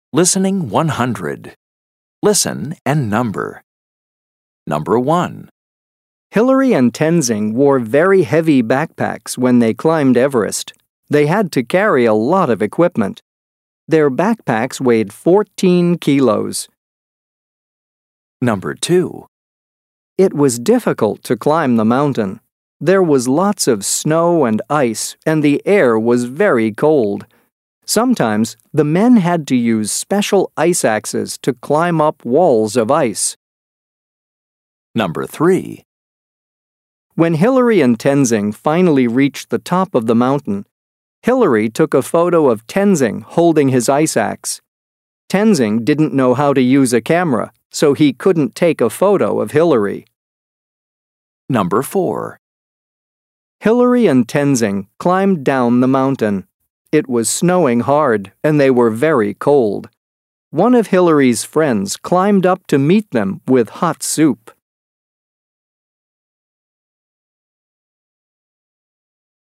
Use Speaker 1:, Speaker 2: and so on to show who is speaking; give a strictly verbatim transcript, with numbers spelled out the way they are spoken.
Speaker 1: Listening one hundred. Listen and number. Number one.
Speaker 2: Hillary and Tenzing wore very heavy backpacks when they climbed Everest. They had to carry a lot of equipment. Their backpacks weighed fourteen kilos.
Speaker 1: Number two.
Speaker 2: It was difficult to climb the mountain. There was lots of snow and ice, and the air was very cold. Sometimes the men had to use special ice axes to climb up walls of ice.
Speaker 1: Number three.
Speaker 2: When Hillary and Tenzing finally reached the top of the mountain, Hillary took a photo of Tenzing holding his ice axe. Tenzing didn't know how to use a camera, so he couldn't take a photo of Hillary.
Speaker 1: Number four.
Speaker 2: Hillary and Tenzing climbed down the mountain. It was snowing hard, and they were very cold. One of Hillary's friends climbed up to meet them with hot soup.